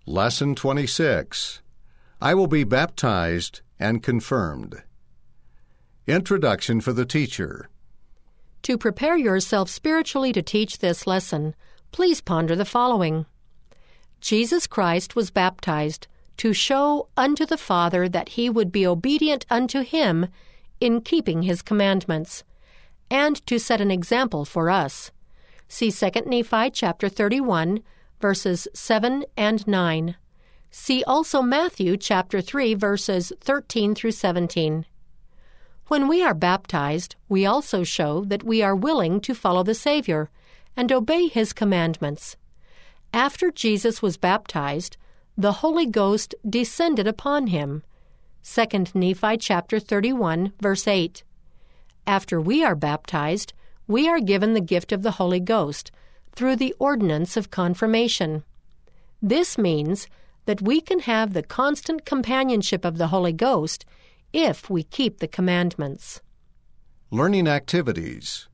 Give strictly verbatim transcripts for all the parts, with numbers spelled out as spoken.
Lesson twenty-six. I will be baptized and confirmed. Introduction for the teacher. To prepare yourself spiritually to teach this lesson, please ponder the following. Jesus Christ was baptized to show unto the Father that he would be obedient unto him in keeping his commandments, and to set an example for us. See Second Nephi chapter thirty-one, verses seven and nine. See also Matthew chapter three, verses thirteen through seventeen. When we are baptized, we also show that we are willing to follow the Savior and obey his commandments. After Jesus was baptized, the Holy Ghost descended upon him. Second Nephi chapter thirty-one, verse eight. After we are baptized, we are given the gift of the Holy Ghost through the ordinance of confirmation. This means that we can have the constant companionship of the Holy Ghost if we keep the commandments. Learning activities.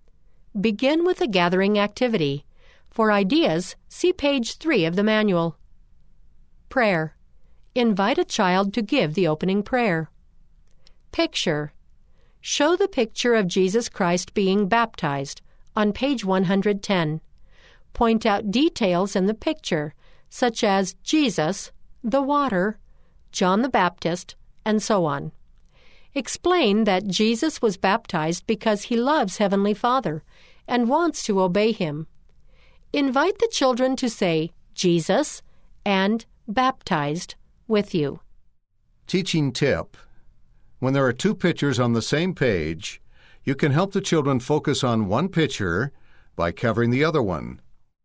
Begin with a gathering activity. For ideas, see page three of the manual. Prayer. Invite a child to give the opening prayer. Picture. Show the picture of Jesus Christ being baptized on page one hundred ten. Point out details in the picture, such as Jesus, the water, John the Baptist, and so on. Explain that Jesus was baptized because he loves Heavenly Father and wants to obey him. Invite the children to say Jesus and baptized with you. Teaching tip. When there are two pictures on the same page, you can help the children focus on one picture by covering the other one.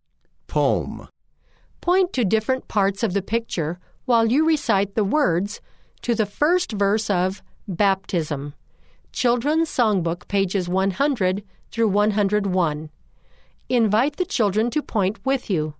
Poem. Point to different parts of the picture while you recite the words to the first verse of Baptism. Children's Songbook, pages one hundred through one hundred one. Invite the children to point with you.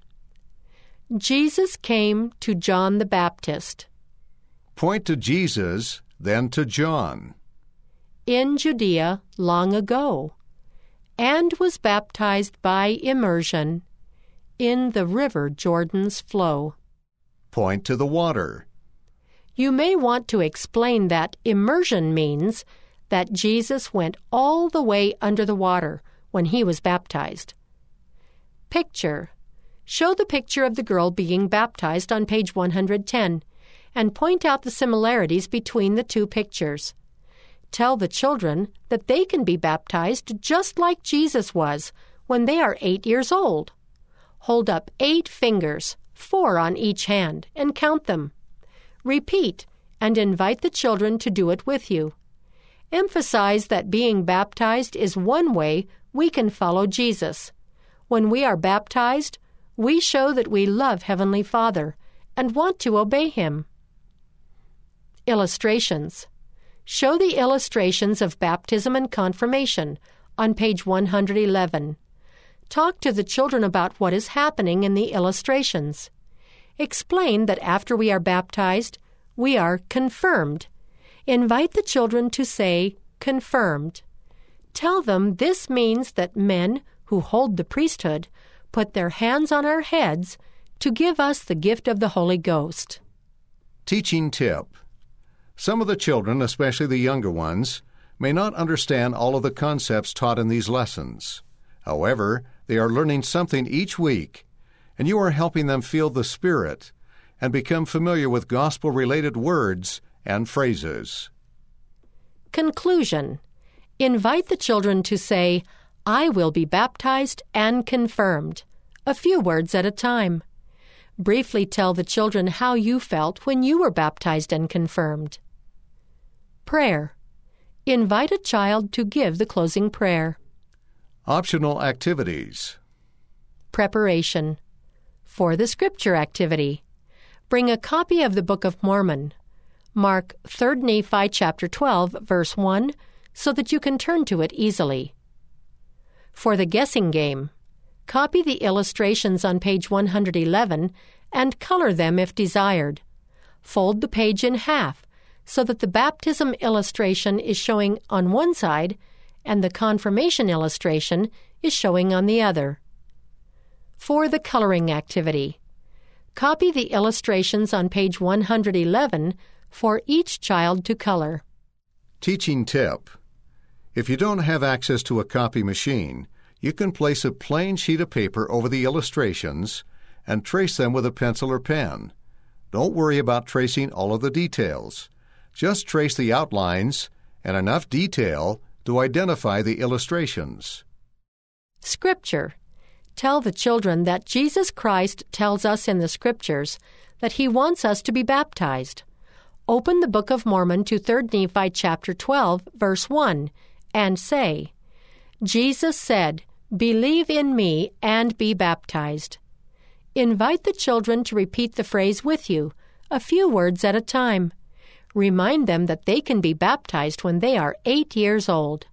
Jesus came to John the Baptist. Point to Jesus, then to John. In Judea long ago, and was baptized by immersion in the river Jordan's flow. Point to the water. You may want to explain that immersion means that Jesus went all the way under the water when he was baptized. Picture. Show the picture of the girl being baptized on page one hundred ten and point out the similarities between the two pictures. Tell the children that they can be baptized just like Jesus was when they are eight years old. Hold up eight fingers, four on each hand, and count them. Repeat and invite the children to do it with you. Emphasize that being baptized is one way we can follow Jesus. When we are baptized, we show that we love Heavenly Father and want to obey him. Illustrations. Show the illustrations of baptism and confirmation on page one hundred eleven. Talk to the children about what is happening in the illustrations. Explain that after we are baptized, we are confirmed. Invite the children to say, confirmed. Tell them this means that men who hold the priesthood put their hands on our heads to give us the gift of the Holy Ghost. Teaching tip. Some of the children, especially the younger ones, may not understand all of the concepts taught in these lessons. However, they are learning something each week, and you are helping them feel the Spirit and become familiar with gospel-related words and phrases. Conclusion. Invite the children to say, I will be baptized and confirmed, a few words at a time. Briefly tell the children how you felt when you were baptized and confirmed. Prayer. Invite a child to give the closing prayer. Optional activities. Preparation. For the scripture activity, bring a copy of the Book of Mormon. Mark Third Nephi chapter twelve, verse one, so that you can turn to it easily. For the guessing game, copy the illustrations on page one hundred eleven and color them if desired. Fold the page in half so that the baptism illustration is showing on one side and the confirmation illustration is showing on the other. For the coloring activity, Copy the illustrations on page one hundred eleven for each child to color. Teaching tip. If you don't have access to a copy machine, you can place a plain sheet of paper over the illustrations and trace them with a pencil or pen. Don't worry about tracing all of the details. Just trace the outlines and enough detail to identify the illustrations. Scripture. Tell the children that Jesus Christ tells us in the Scriptures that He wants us to be baptized. Open the Book of Mormon to Third Nephi chapter twelve, verse one, and say, Jesus said, "Believe in me and be baptized." Invite the children to repeat the phrase with you, a few words at a time. Remind them that they can be baptized when they are eight years old.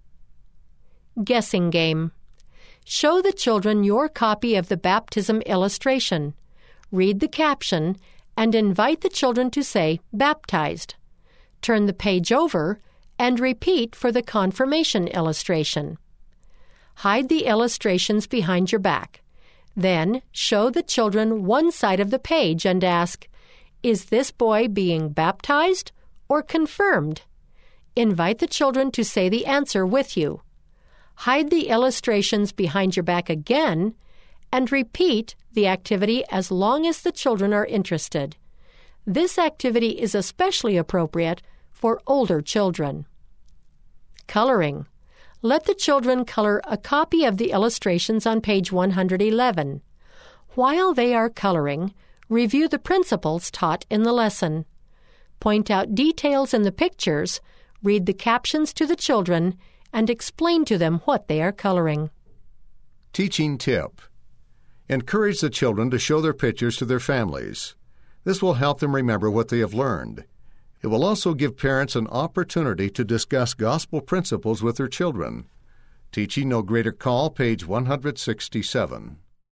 Guessing game. Show the children your copy of the baptism illustration. Read the caption and invite the children to say, "Baptized." Turn the page over and repeat for the confirmation illustration. Hide the illustrations behind your back. Then show the children one side of the page and ask, "Is this boy being baptized or confirmed?" Invite the children to say the answer with you. Hide the illustrations behind your back again and repeat the activity as long as the children are interested. This activity is especially appropriate for older children. Coloring. Let the children color a copy of the illustrations on page one hundred eleven. While they are coloring, review the principles taught in the lesson. Point out details in the pictures, read the captions to the children, and explain to them what they are coloring. Teaching tip. Encourage the children to show their pictures to their families. This will help them remember what they have learned. It will also give parents an opportunity to discuss gospel principles with their children. Teaching No Greater Call, page one hundred sixty-seven.